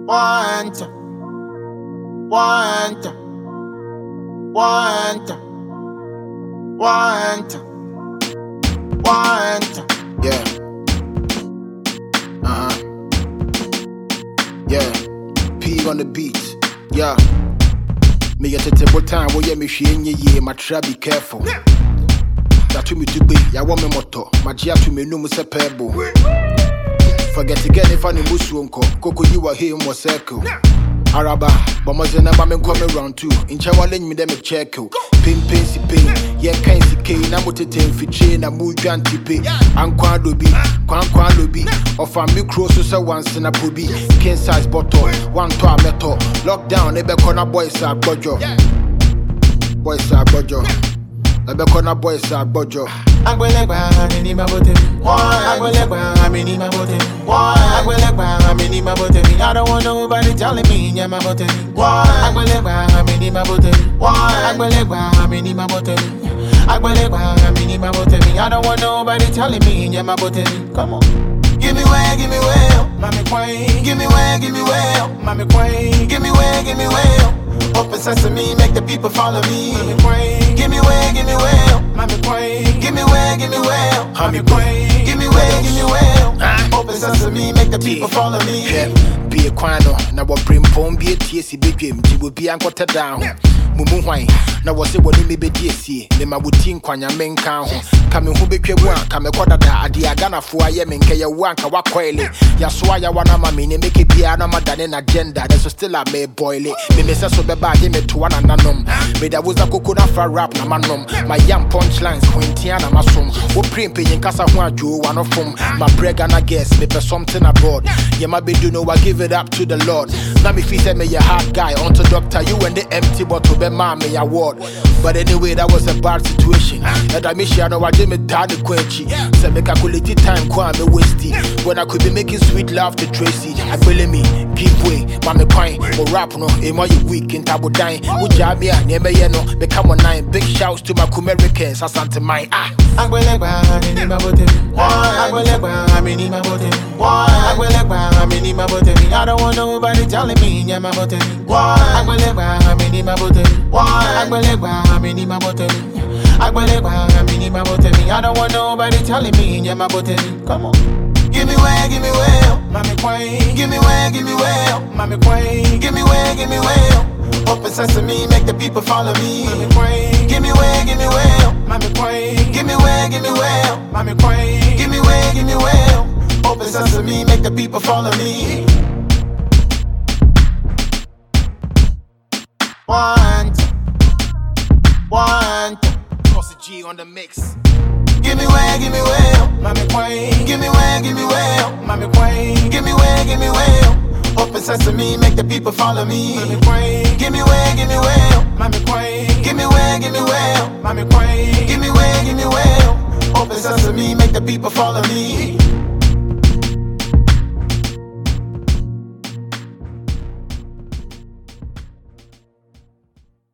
Want, want, want, want, want. Yeah. Yeah. P on the beat. Yeah. Me get it every time. Wo ye me hwe nye my try be careful. That to me to be. Ya want me moto. My jia to me no mu se pebble. Forget to get if I need musu unko. Koko you are here in more circle. Araba, but my number men come around too. In Chawale, me them a check. Pin, si pin. Yeah, can't see K. Namote fi chain. Na mu janti pay. Ankwa lobi, kwan lobi. Of a micro so once in a pubi. King size bottle, one to a metal. Lockdown, ebe corner boys are bojo. Boys are bojo. Ebe corner boys are bojo. Agbelegba amini mabote mi. Agbelegba amini mabote mi. Agbelegba amini mabote mi. I don't want nobody telling me nya mabote mi. Agbelegba amini mabote mi. Agbelegba amini mabote mi. Agbelegba amini mabote mi. I don't want nobody telling me nya mabote mi. Come on. Give me way, mommy queen. Give me way, mommy queen. Give me way. Open sesame, make the people follow me. Mommy queen. Give me way, mommy queen. Give me way, mommy queen. Give me way. Open sesame, make the people follow me. Be a quano, now what brim phone be a TSC big game, you will be anchored down. Mumu wine, now was it what me be DSC, then my routine quanya men count. Coming who be one, come a quarter that Diagana for I am in Kaya Wanka Wakwele. Yaswaya wana mammy, make a piano than an agenda, that's still a may boil it. Me messa so bad, me to one and anum. Made a was a coconut for rap, na manum. My young punchlines, Quintiana Masum, who print paying Casa Juan, one of them. My breg and I guess, me for something abroad. You might be do know I give it up to the Lord. Now me feel me a hard guy, onto doctor, you and the empty bottle. Me award. But anyway, that was a bad situation. And I miss you, I know I did me tired of quenchy. So make a quality time, me wasty. When I could be making sweet love to Tracy. I believe me, give way, mommy pine, or rap no, am I weak in tabo dying? Would you me a never no, become a 9. Big shouts to my Americans, I sent to mine. Agbelegba amini mabote mi. Agbelegba amini mabote mi. Agbelegba amini mabote mi. I don't want nobody telling me nya mabote mi. Agbelegba amini mabote mi. Agbelegba amini mabote mi. Agbelegba amini mabote mi. I don't want nobody telling me nya mabote mi. Come on. Give me way, mommy queen. Give me way, mommy queen. Give me way. Open sesame, make the people follow me. Mommy queen. Give me way, mommy queen. Give me way, mommy queen. Give me way. Open sesame, make the people follow me. Want, Cross the G on the mix. Give me way, mommy queen. Give me way, mommy queen. Give me way. Open sesame, make the people follow me. Mommy queen. Give me way, mommy queen. Give me way, mommy queen. Give me way. Open sesame, make the people follow me.